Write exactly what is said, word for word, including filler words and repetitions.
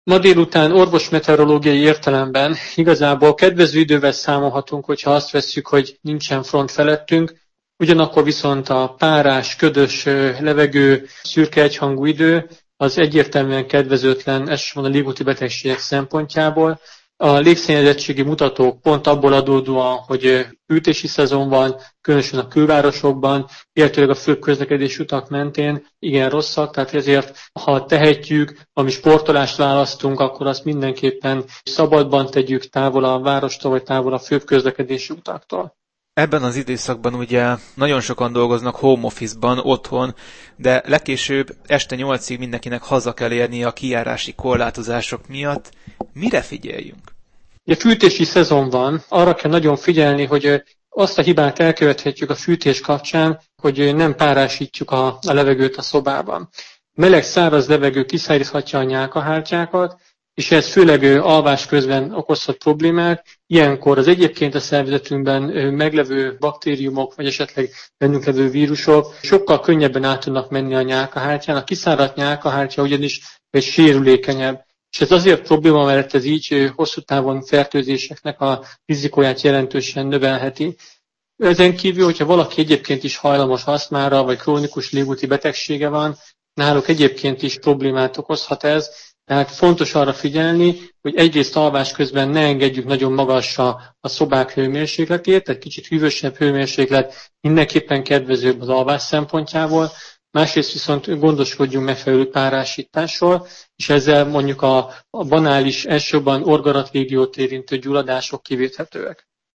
Ma délután orvosmeteorológiai értelemben igazából kedvező idővel számolhatunk, hogyha azt vesszük, hogy nincsen front felettünk, ugyanakkor viszont a párás, ködös levegő, szürke egyhangú idő az egyértelműen kedvezőtlen, elsősorban a légúti betegségek szempontjából. A légszennyezettségi mutatók pont abból adódóan, hogy hűtési szezon van, különösen a külvárosokban, illetőleg a főbb közlekedési utak mentén igen rosszak, tehát ezért, ha tehetjük, ami sportolást választunk, akkor azt mindenképpen szabadban tegyük, távol a várostól, vagy távol a főbb közlekedési utaktól. Ebben az időszakban ugye nagyon sokan dolgoznak home office-ban, otthon, de legkésőbb este nyolcig mindenkinek haza kell érnie a kijárási korlátozások miatt. Mire figyeljünk? A fűtési szezon van, arra kell nagyon figyelni, hogy azt a hibát elkövethetjük a fűtés kapcsán, hogy nem párásítjuk a, a levegőt a szobában. Meleg, száraz levegő kiszáríthatja a nyálkahártyákat, és ez főleg alvás közben okozhat problémát. Ilyenkor az egyébként a szervezetünkben meglevő baktériumok, vagy esetleg bennünk levő vírusok sokkal könnyebben át tudnak menni a nyálkahártyán. A kiszáradt nyálkahártya ugyanis egy sérülékenyebb. És ez azért probléma, mert ez így hosszú távon fertőzéseknek a rizikóját jelentősen növelheti. Ezen kívül, hogyha valaki egyébként is hajlamos asztmára, vagy krónikus légúti betegsége van, náluk egyébként is problémát okozhat ez. Tehát fontos arra figyelni, hogy egyrészt alvás közben ne engedjük nagyon magasra a szobák hőmérsékletét, tehát kicsit hűvösebb hőmérséklet mindenképpen kedvezőbb az alvás szempontjából, másrészt viszont gondoskodjunk megfelelő párásításról, és ezzel mondjuk a, a banális, elsősorban orgarat régiót érintő gyulladások kivéthetőek.